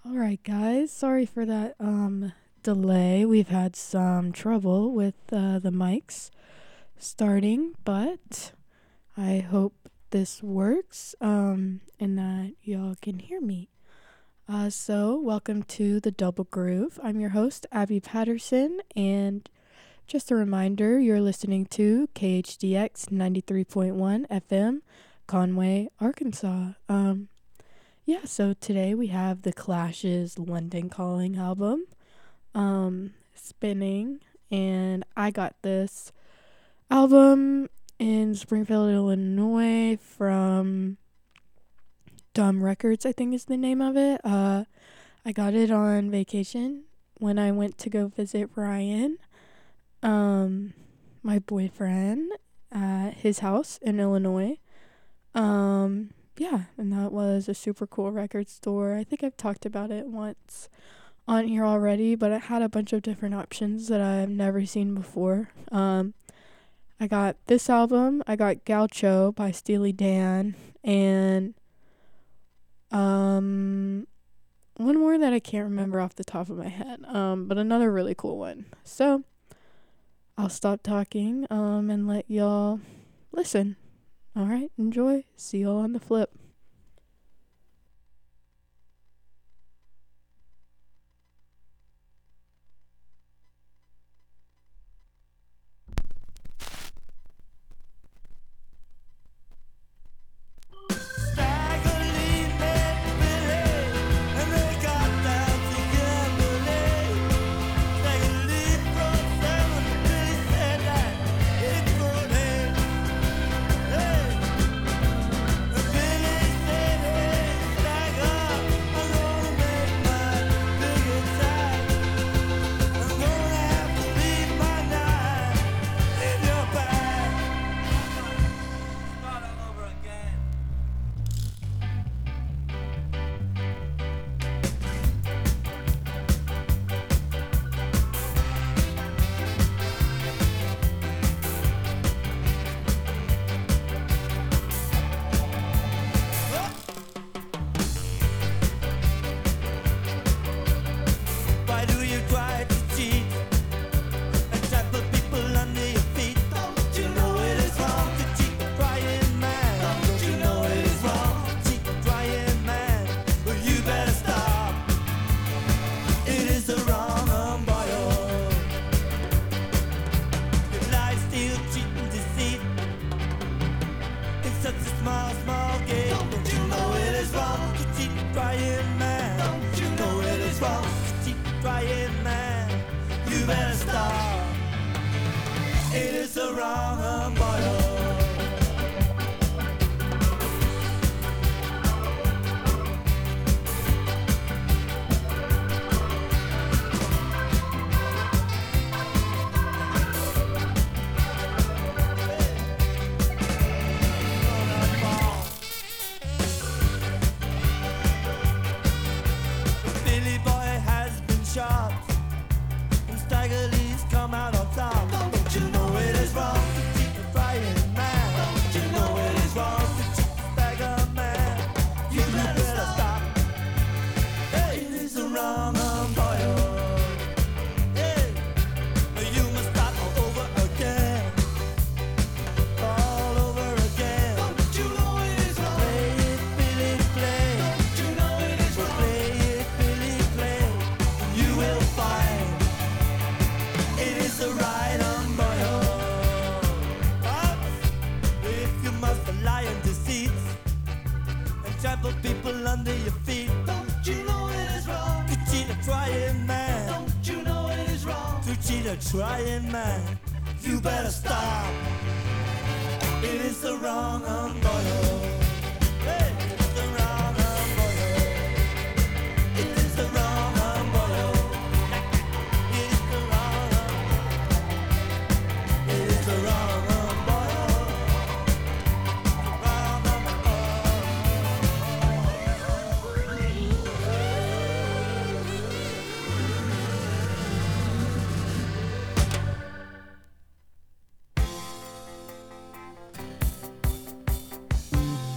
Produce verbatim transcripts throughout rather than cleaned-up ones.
All right, guys. Sorry for that um delay. We've had some trouble with uh, the mics starting, but I hope this works um and that y'all can hear me. Uh so welcome to the Double Groove. I'm your host Abby Patterson, and just a reminder, you're listening to K H D X ninety-three point one F M, Conway, Arkansas. Um Yeah, so today we have the Clash's London Calling album um spinning, and I got this album in Springfield, Illinois from Dumb Records, I think is the name of it. Uh I got it on vacation when I went to go visit Ryan, um my boyfriend, at his house in Illinois. Um, yeah, and that was a super cool record store. I think I've talked about it once on here already, but it had a bunch of different options that I've never seen before. Um, I got this album, I got Gaucho by Steely Dan, and um, one more that I can't remember off the top of my head, um, but another really cool one. So I'll stop talking um, and let y'all listen. All right, enjoy. See y'all on the flip. Trying man, you better stop. It is the wrong umbrella. Hey, it's the wrong umbrella. It is the wrong umbrella. It is the wrong umbrella. It is the wrong umbrella. Wrong umbrella.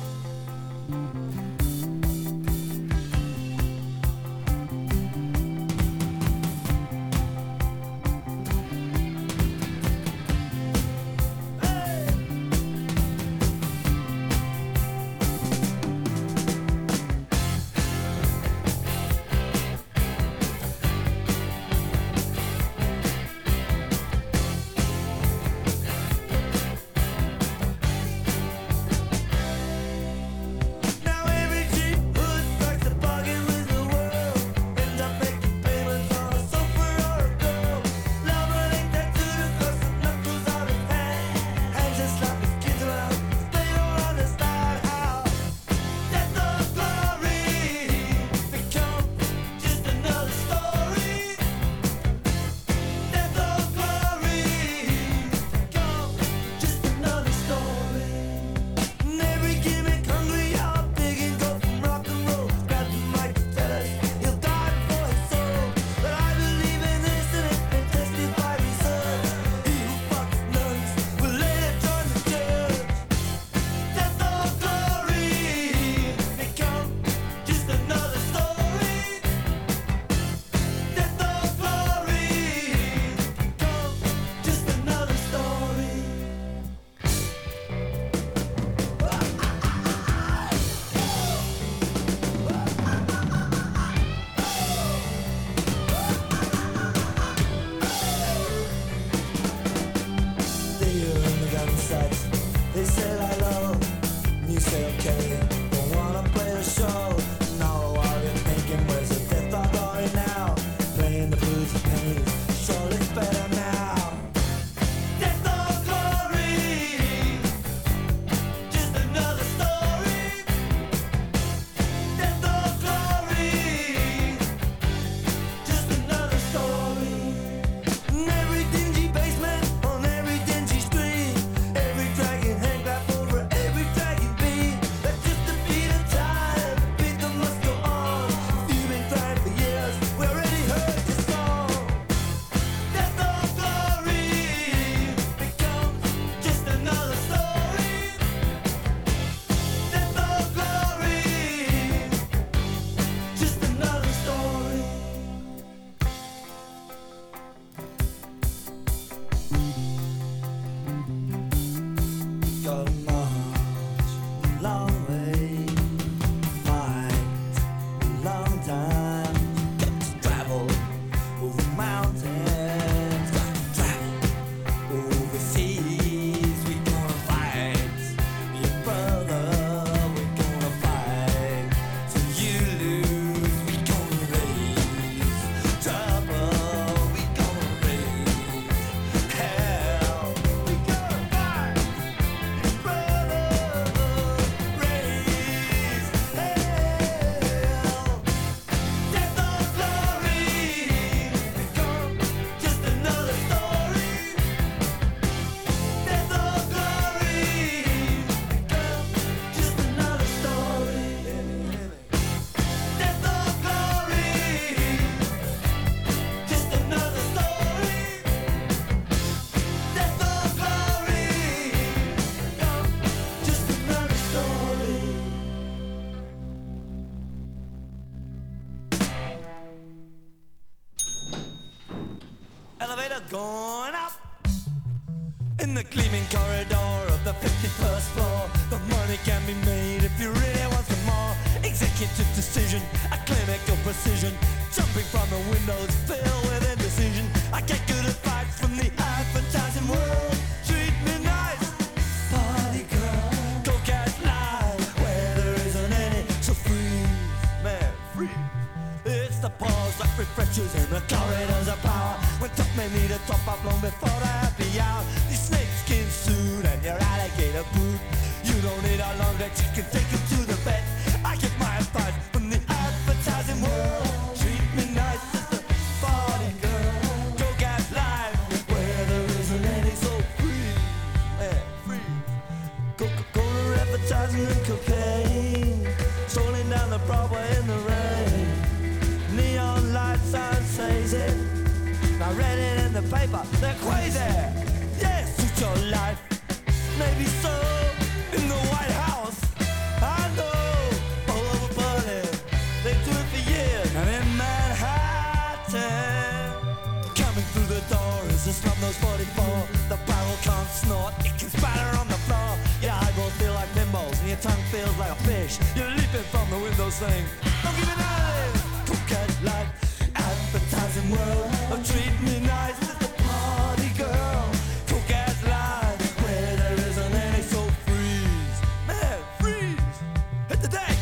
going up. In the gleaming corridor of the fifty-first floor, the money can be made if you really want some more. Executive decision, a clinical precision, jumping from the windows filled with indecision. I get good advice from the advertising world. Treat me nice, party girl. Go get live where there isn't any, so freeze, man, freeze. It's the pause that refreshes in the corridors of power, when top men need a top up long before the happy hour. Your snakeskin suit and your alligator boot, you don't need a long neck, you can take it to the bed. I get my advice from the advertising world. Treat me nice, sister, party girl. Go get live where there isn't any, so free, yeah, free. Coca-Cola advertising and cocaine, strolling down the Broadway in the rain. Neon light sign says it, I read it in the paper, they're crazy. Yes, suit your life, maybe so, in the White House, I know, all over Berlin, they do it for years. And in Manhattan, coming through the door is a snub nose forty-four. The barrel can't snort, it can spatter on the floor. Your eyeballs feel like pinballs and your tongue feels like a fish. You're leaping from the window saying, don't give it out. Cook life, advertising world, oh, treat me nice, it's the party girl. Cook as life where there isn't any, so freeze, man, freeze. Hit the deck.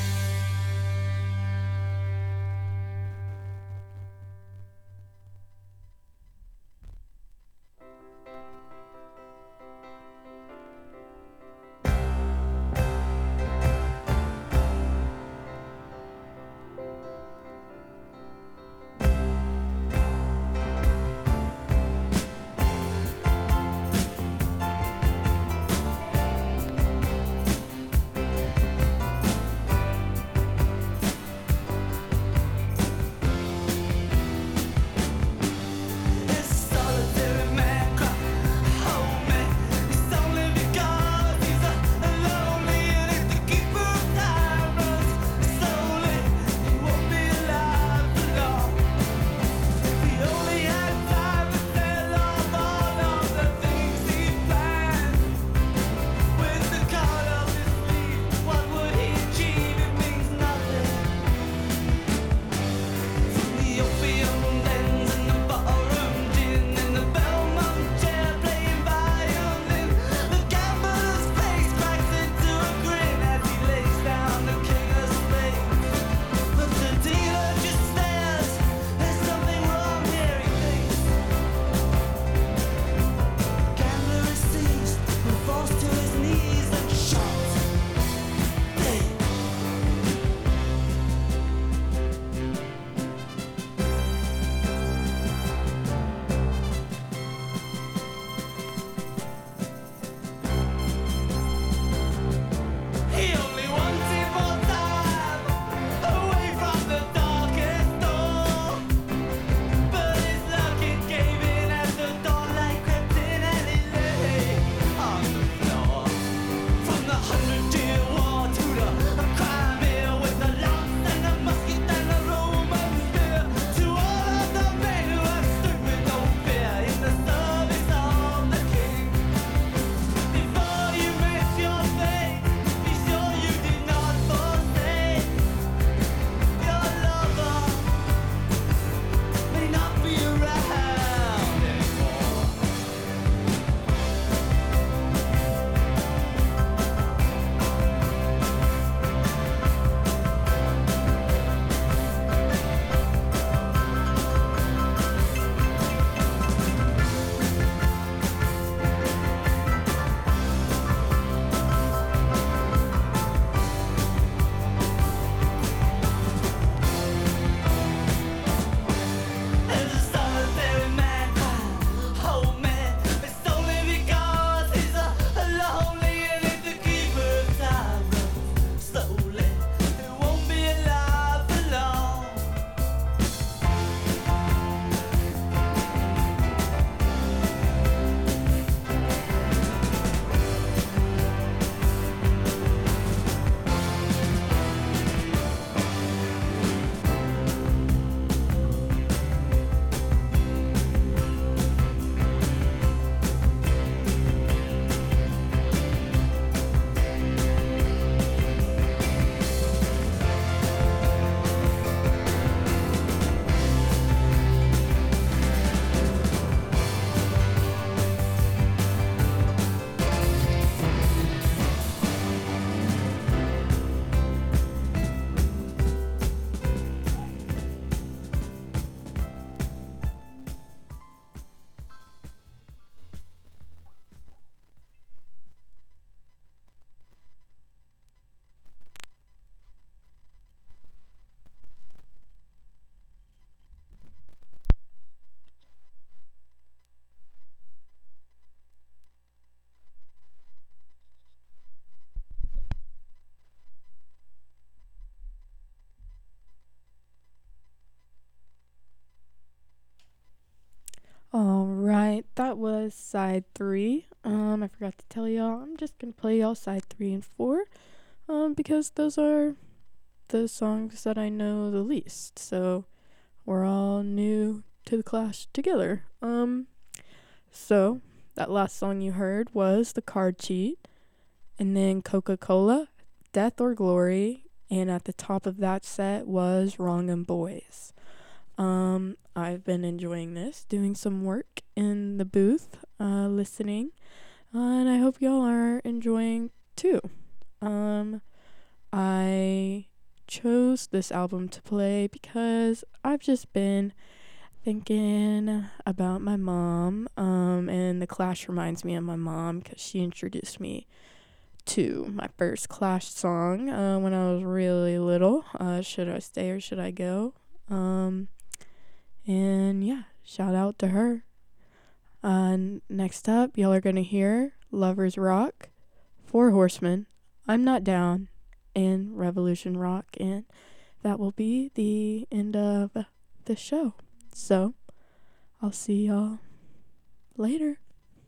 right, that was side three. Um, I forgot to tell y'all, I'm just gonna play y'all side three and four, um, because those are the songs that I know the least. So we're all new to the Clash together. Um, so that last song you heard was The Card Cheat, and then Coca-Cola, Death or Glory, and at the top of that set was Wrong'em Boys. Um, I've been enjoying this, doing some work in the booth, uh, listening, uh, and I hope y'all are enjoying too. Um, I chose this album to play because I've just been thinking about my mom, um, and the Clash reminds me of my mom because she introduced me to my first Clash song uh, when I was really little. Uh, Should I Stay or Should I Go? Um, and yeah, shout out to her. Uh, next up, y'all are gonna hear Lovers Rock, Four Horsemen, I'm Not Down, and Revolution Rock, and that will be the end of the show. So, I'll see y'all later.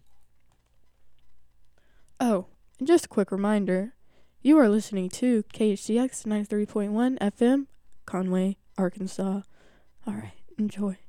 Oh, and just a quick reminder, you are listening to K H C X ninety-three point one F M, Conway, Arkansas. Alright, enjoy.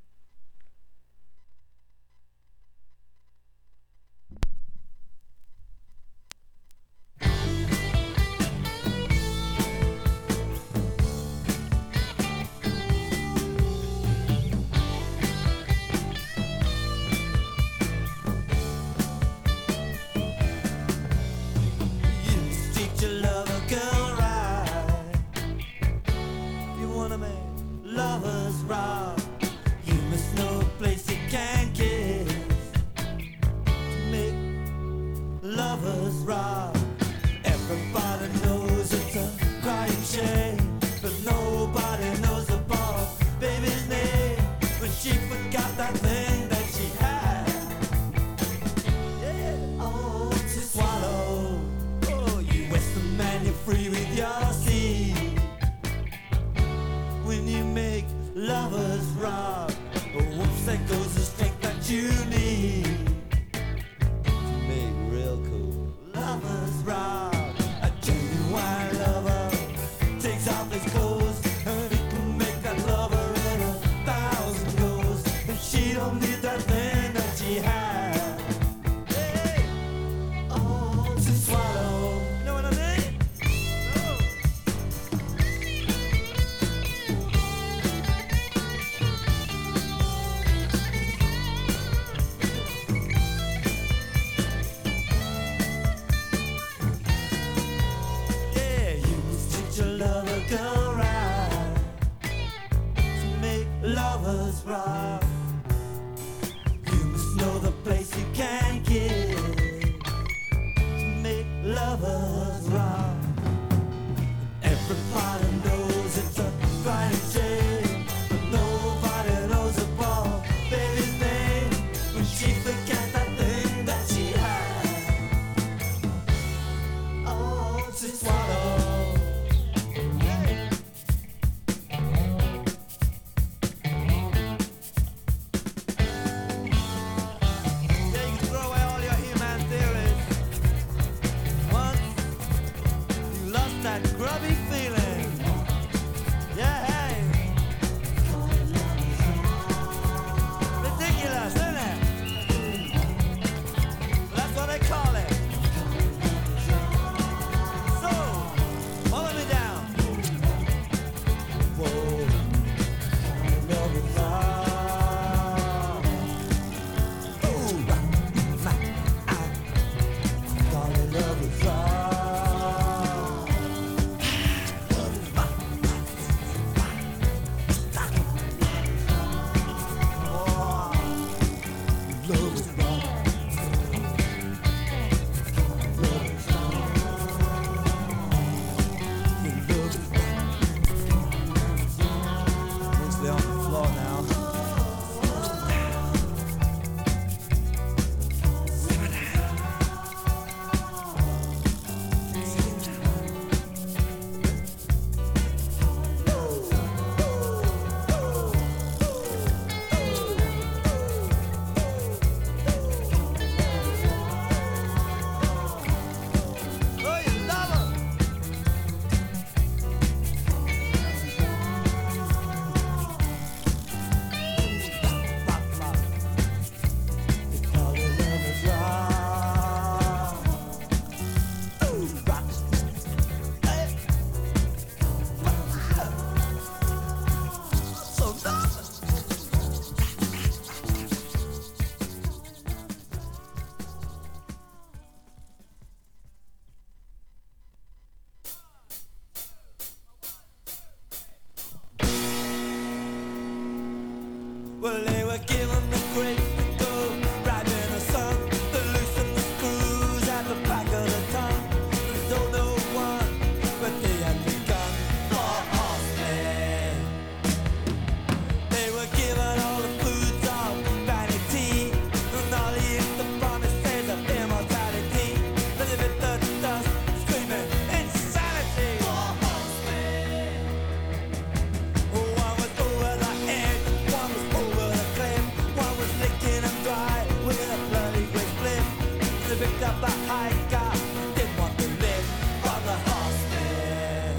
Well, they were given the grace to go right in the sun. They loosened the screws at the back of the tongue. They told no one, but they had begun. For horsemen, they were given all the foods of vanity and all the the promises of immortality. But they bit the dust, screaming insanity. For horsemen, one was over the edge, one was over the cliff, one was licking them dry with a bloody great split. They picked up a hiker, didn't want to live. For the horsemen,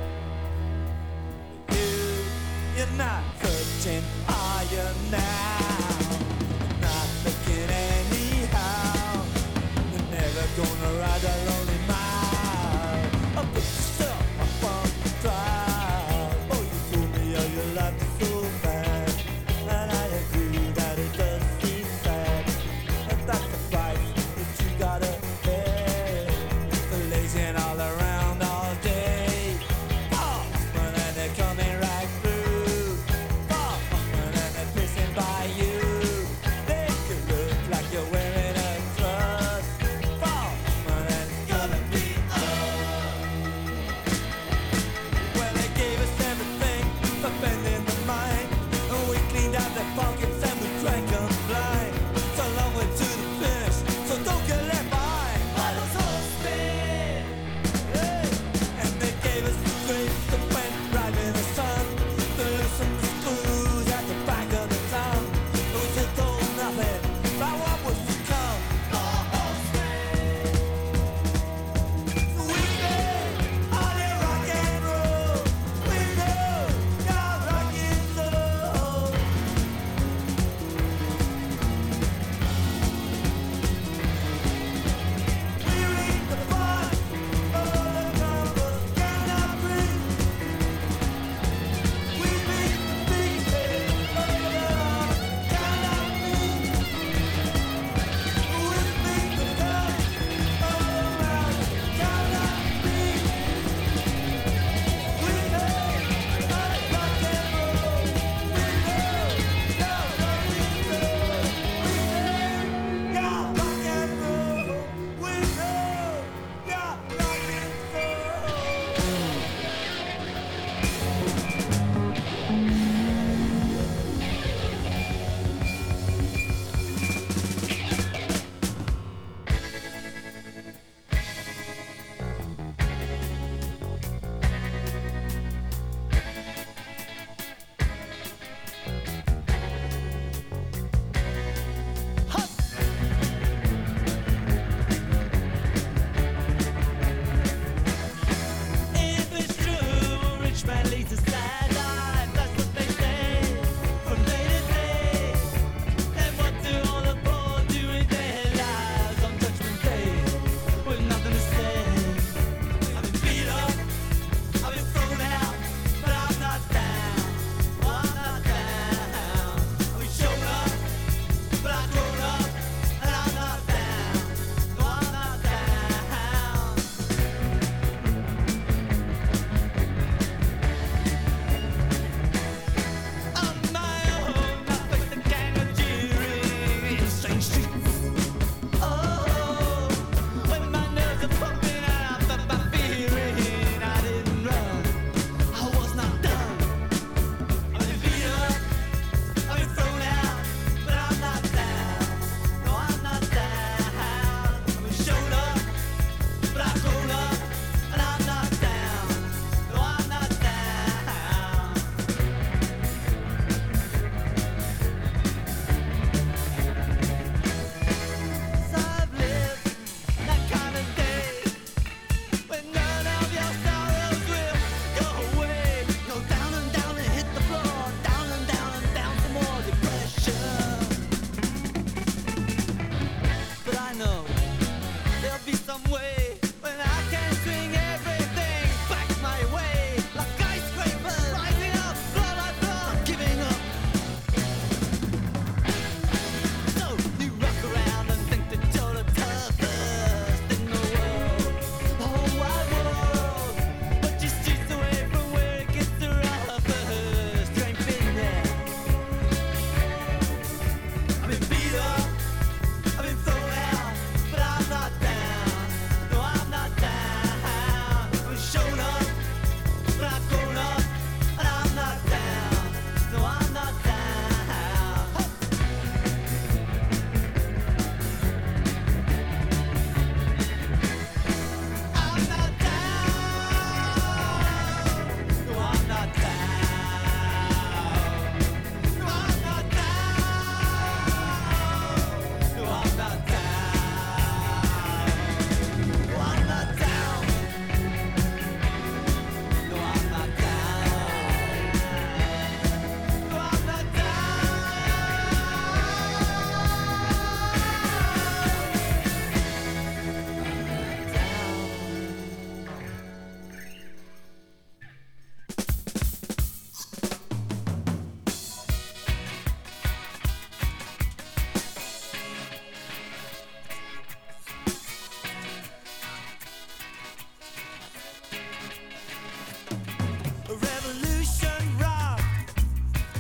you, you're not searching, are you now? Not looking anyhow. You're never gonna ride a lonely mile. Oh, put yourself up on the trial. Oh, you told me how your life is so bad, and I agree that it does seem sad. And that's the price that you gotta pay for lazing all around all day. Oh, and they're coming right through. Oh, and they're pissing by you.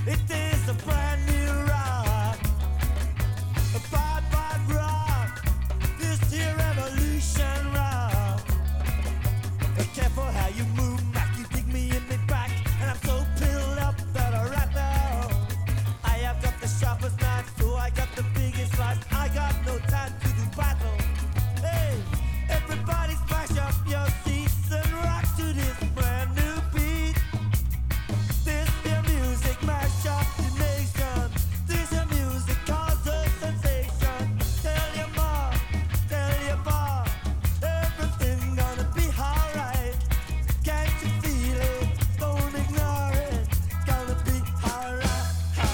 It is a brand new rock, a bad, bad rock. This here revolution rock. Be careful how you move, Mac. You dig me in the back, and I'm so filled up that I right now. I have got the sharpest knife, so I got the biggest slice. I got no time to do battle. Hey, everybody smash up your seats and rock to this brand new beat. This here music mash up the nation. This here music causes sensation. Tell your mom, tell your pa, everything gonna be alright. Can't you feel it? Don't ignore it. Gonna be alright.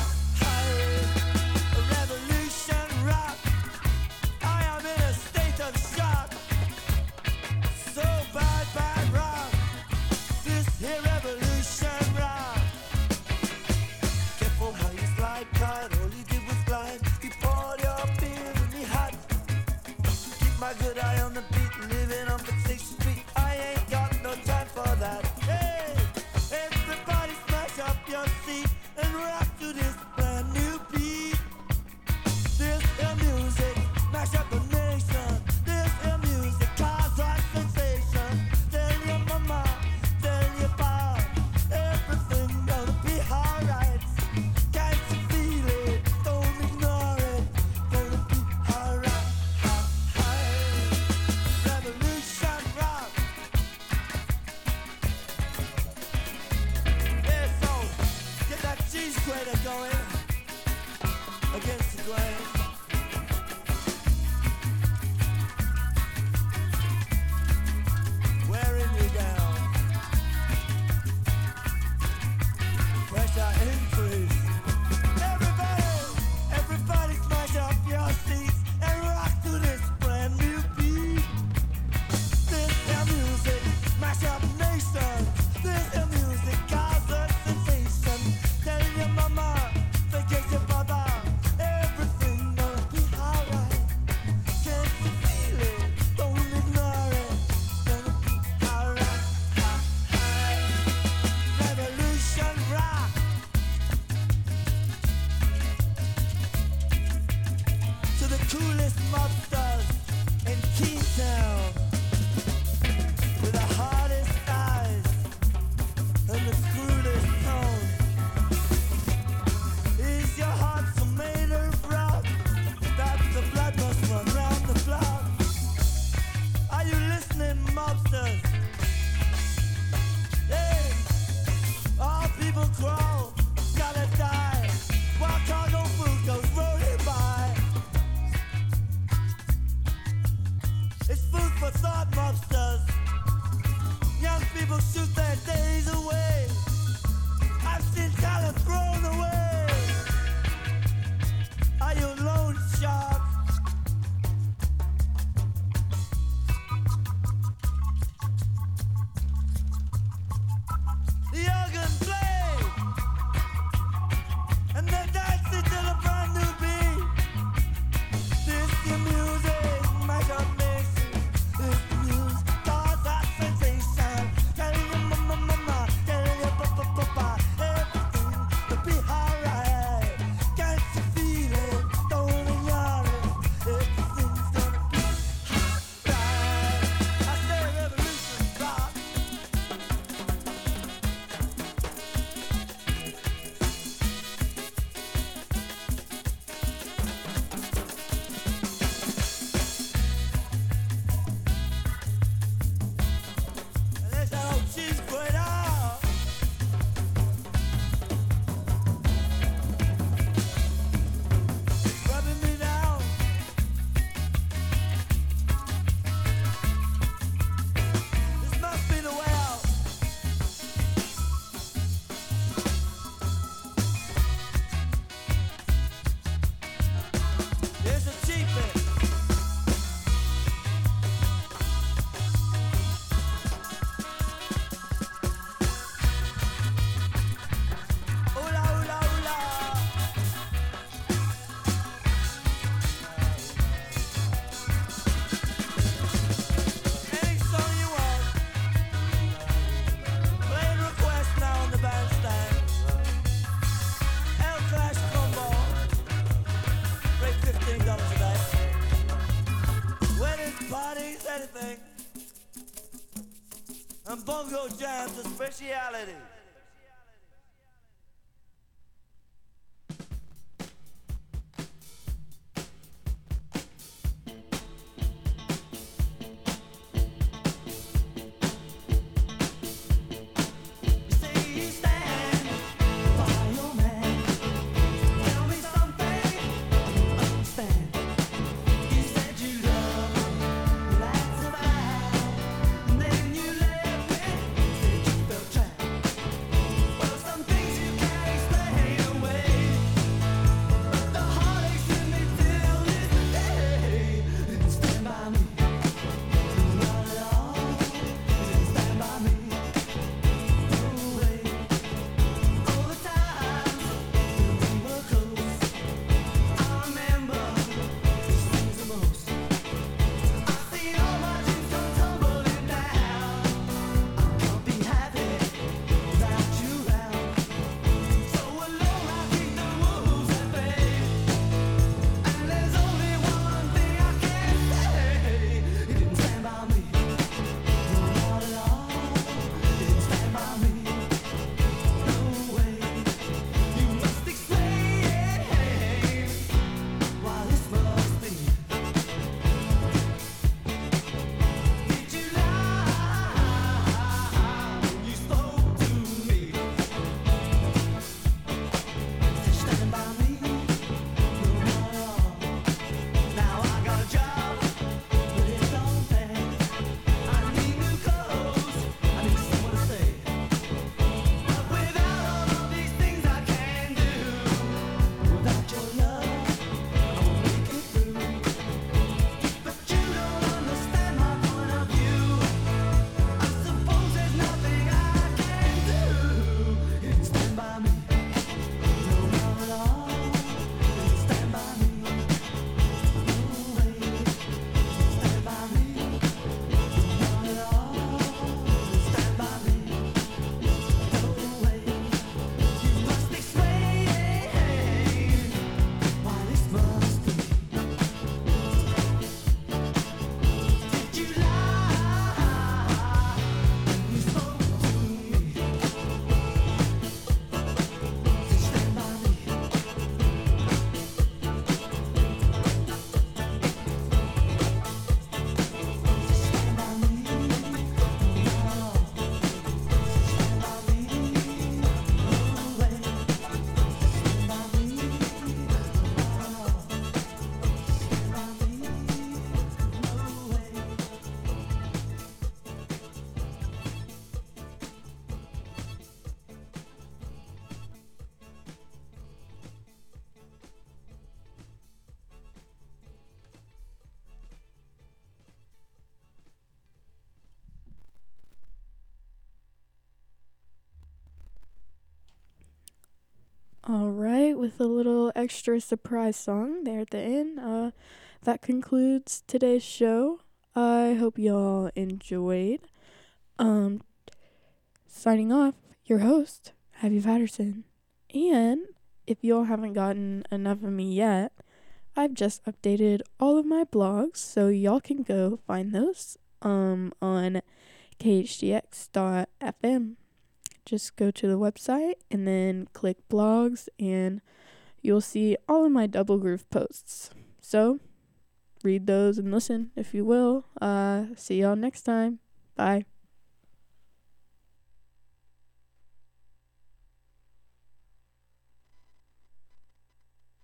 A revolution rock. I am in a state of shock. So bad, bad rock. This here revolution rock. Careful how you slide, cause all you did was glide. You poured your beer in the hot. Keep my good eye on the beat, living on Fixation Street. I ain't got no time for that. Hey, everybody smash up your seat and rock to this brand new beat. This is music, mash up the nation. This is music, cause a sensation. Tell your mama, tell your pa, everything gonna be alright. Can't you feel it? Don't ignore it. Gonna be alright. Revolution rock. Yeah, so get that cheese grater going against the grain. Wearing you down. Pressure increase. Everybody, everybody smash up your seats and rock to this brand new beat. This is music, mash up nations. This is music, causes sensation. Tell your mama, forget your brother, everything and bongo jams a speciality. All right, with a little extra surprise song there at the end. Uh, that concludes today's show. I hope y'all enjoyed. Um, signing off, your host, Abby Patterson. And if y'all haven't gotten enough of me yet, I've just updated all of my blogs, so y'all can go find those um on k h d x dot f m. Just go to the website and then click blogs, and you'll see all of my Double Groove posts. So read those and listen if you will. Uh, see y'all next time. Bye.